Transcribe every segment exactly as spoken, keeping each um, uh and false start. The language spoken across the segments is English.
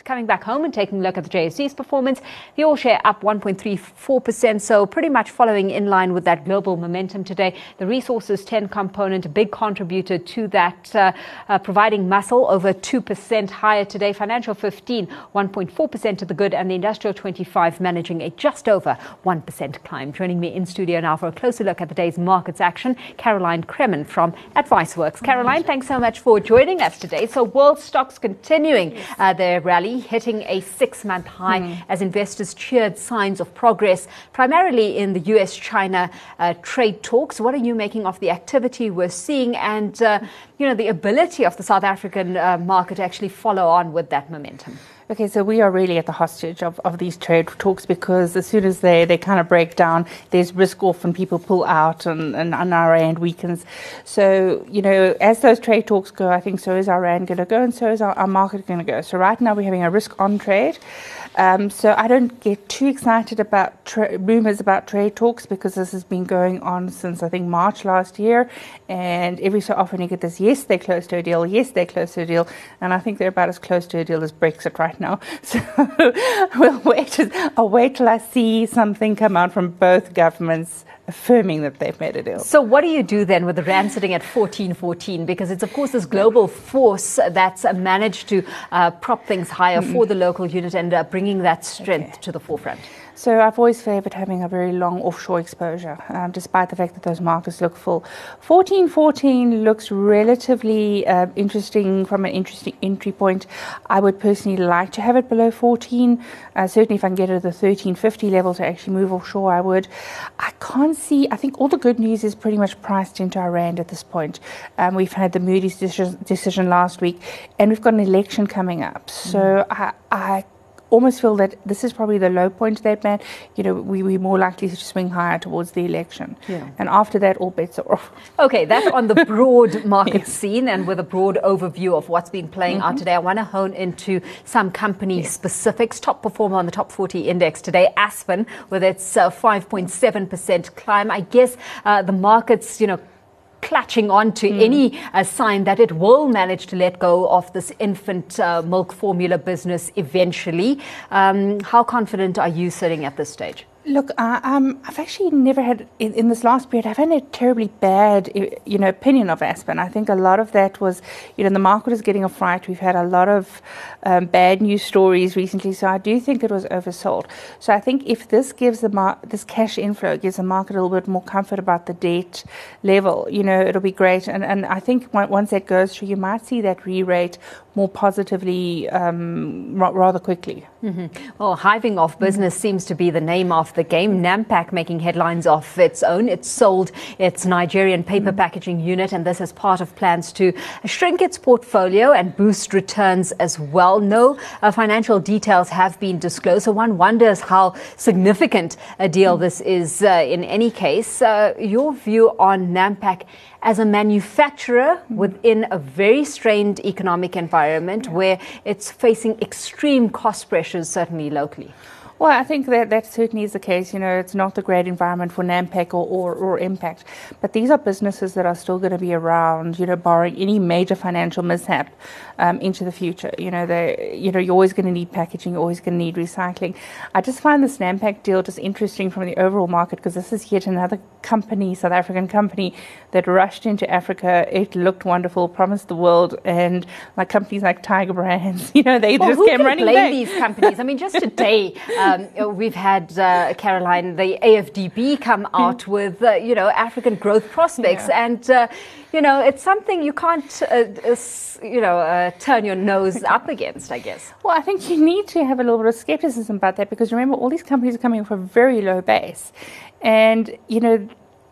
Coming back home and taking a look at the J S E's performance, the all share up one point three four percent, so pretty much following in line with that global momentum today. The resources ten component, a big contributor to that, uh, uh, providing muscle over two percent higher today. Financial fifteen, one point four percent to the good, and the industrial twenty-five managing a just over one percent climb. Joining me in studio now for a closer look at the day's markets action, Caroline Kremen from AdviceWorks. Caroline, thanks so much for joining us today. So world stocks continuing yes. uh, their rally, hitting a six-month high mm. as investors cheered signs of progress, primarily in the U S China uh, trade talks. What are you making of the activity we're seeing and, uh, you know, the ability of the South African uh, market to actually follow on with that momentum? Okay, so we are really at the hostage of, of these trade talks, because as soon as they, they kind of break down, there's risk off and people pull out and, and, and our rand weakens. So, you know, as those trade talks go, I think so is our rand going to go, and so is our, our market going to go. So right now we're having a risk on trade. Um, so I don't get too excited about tra- rumors about trade talks, because this has been going on since I think March last year, and every so often you get this, yes, they're close to a deal, yes, they're close to a deal, and I think they're about as close to a deal as Brexit right now. So we'll wait. I'll wait till I see something come out from both governments affirming that they've made a deal. So what do you do then with the rand sitting at fourteen fourteen? Because it's, of course, this global force that's managed to uh, prop things higher mm-hmm. for the local unit and uh, bringing that strength okay. to the forefront. So I've always favoured having a very long offshore exposure, um, despite the fact that those markets look full. fourteen fourteen looks relatively uh, interesting from an interesting entry point. I would personally like to have it below fourteen. Uh, certainly if I can get it at the thirteen fifty level to actually move offshore, I would. I can't see, I think all the good news is pretty much priced into our rand at this point. Um, we've had the Moody's decision, decision last week, and we've got an election coming up. So mm. I, I almost feel that this is probably the low point of that band. You know, we, we're more likely to swing higher towards the election. Yeah. And after that, all bets are off. Okay, that's on the broad market yes. scene and with a broad overview of what's been playing mm-hmm. out today. I want to hone into some company yes. specifics. Top performer on the top forty index today, Aspen, with its uh, five point seven percent climb. I guess uh, the market's, you know, clutching on to mm. any uh, sign that it will manage to let go of this infant uh, milk formula business eventually. Um, how confident are you sitting at this stage? Look, uh, um, I've actually never had, in, in this last period, I've had a terribly bad, you know, opinion of Aspen. I think a lot of that was, you know, the market is getting a fright. We've had a lot of um, bad news stories recently, so I do think it was oversold. So I think if this gives the mar- this cash inflow gives the market a little bit more comfort about the debt level, you know, it'll be great. And and I think once that goes through, you might see that re-rate more positively um, ra- rather quickly. Mm-hmm. Well, hiving off business mm-hmm. seems to be the name of the game. Nampak making headlines of its own. It sold its Nigerian paper mm-hmm. packaging unit, and this is part of plans to shrink its portfolio and boost returns as well. No uh, financial details have been disclosed, so one wonders how significant a deal mm-hmm. this is uh, in any case. Uh, your view on Nampak as a manufacturer mm-hmm. within a very strained economic environment yeah. where it's facing extreme cost pressures, certainly locally? Well, I think that that certainly is the case. You know, it's not the great environment for Nampak or, or, or Impact, but these are businesses that are still going to be around, you know, barring any major financial mishap um, into the future. You know, they, you know, you're always going to need packaging, you're always going to need recycling. I just find this Nampak deal just interesting from the overall market, because this is yet another company, South African company, that rushed into Africa. It looked wonderful, promised the world, and like companies like Tiger Brands, you know, they well, just who came can running blame back. These companies? I mean, just today. Um, we've had, uh, Caroline, the A F D B come out mm. with, uh, you know, African growth prospects. Yeah. And, uh, you know, it's something you can't, uh, uh, you know, uh, turn your nose up against, I guess. Well, I think you need to have a little bit of skepticism about that, because remember, all these companies are coming from a very low base. And, you know,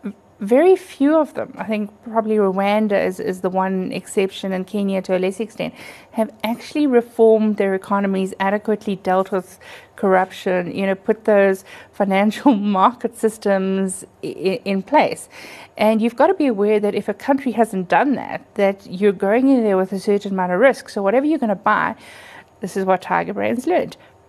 very few of them, I think probably Rwanda is, is the one exception, and Kenya to a less extent, have actually reformed their economies, adequately dealt with corruption, you know, put those financial market systems I- in place. And you've got to be aware that if a country hasn't done that, that you're going in there with a certain amount of risk. So whatever you're going to buy, this is what Tiger Brands learned.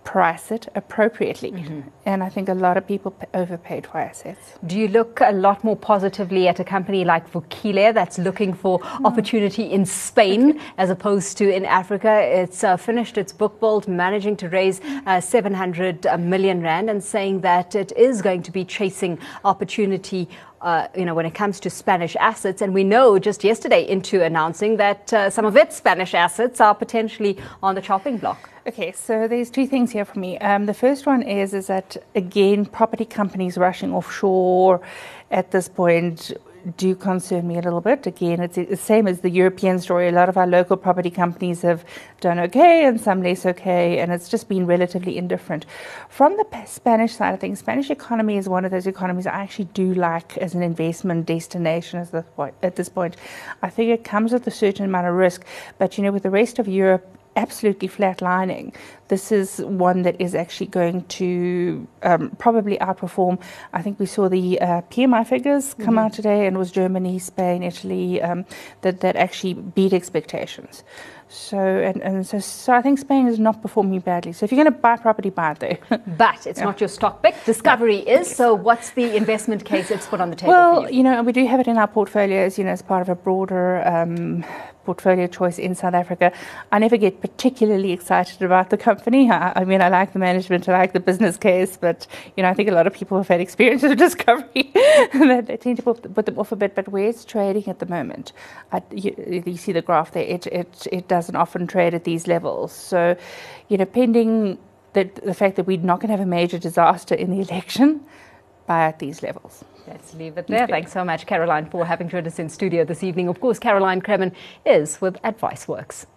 price it appropriately. Mm-hmm. And I think a lot of people overpaid for assets. Do you look a lot more positively at a company like Vukile that's looking for mm. opportunity in Spain okay. as opposed to in Africa? It's uh, finished its book build, managing to raise uh, seven hundred million rand and saying that it is going to be chasing opportunity Uh, you know, when it comes to Spanish assets. And we know just yesterday into announcing that uh, some of its Spanish assets are potentially on the chopping block. Okay, so there's two things here for me. Um, the first one is, is that, again, property companies rushing offshore at this point do concern me a little bit. Again, it's the same as the European story. A lot of our local property companies have done okay and some less okay, and it's just been relatively indifferent. From the Spanish side of things, Spanish economy is one of those economies I actually do like as an investment destination at this point. At this point. I think it comes with a certain amount of risk, but, you know, with the rest of Europe absolutely flatlining, this is one that is actually going to um, probably outperform. I think we saw the uh, P M I figures come mm-hmm. out today, and it was Germany, Spain, Italy um, that that actually beat expectations. So and, and so, so I think Spain is not performing badly. So if you're going to buy property, buy it there. But it's yeah. not your stock pick. Discovery no. is. So what's the investment case it's put on the table well, for you? you know, we do have it in our portfolios, you know, as part of a broader um, portfolio choice in South Africa. I never get particularly excited about the company. I, I mean, I like the management, I like the business case, but, you know, I think a lot of people have had experience with Discovery that they tend to put, put them off a bit. But where it's trading at the moment, I, you, you see the graph there, it, it, it doesn't often trade at these levels. So, you know, pending the, the fact that we're not going to have a major disaster in the election, buy at these levels. Let's leave it there. Okay. Thanks so much, Caroline, for having joined us in studio this evening. Of course, Caroline Cremen is with AdviceWorks.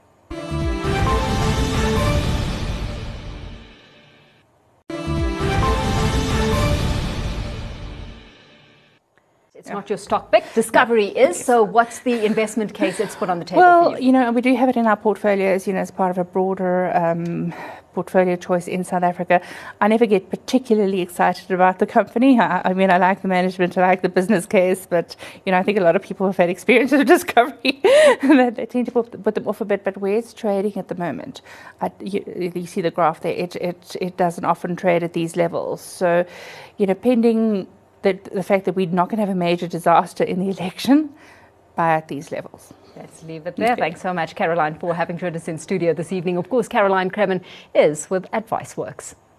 It's yeah. not your stock pick. Discovery is. So what's the investment case it's put on the table well, for you? you know, we do have it in our portfolios, you know, as part of a broader um, portfolio choice in South Africa. I never get particularly excited about the company. I, I mean, I like the management, I like the business case, but, you know, I think a lot of people have had experience with Discovery that they tend to put, put them off a bit. But where it's trading at the moment, I, you, you see the graph there, it, it, it doesn't often trade at these levels. So, you know, pending the, the fact that we're not going to have a major disaster in the election, buy at these levels. Let's leave it there. Okay. Thanks so much, Caroline, for having joined us in studio this evening. Of course, Caroline Cremen is with AdviceWorks.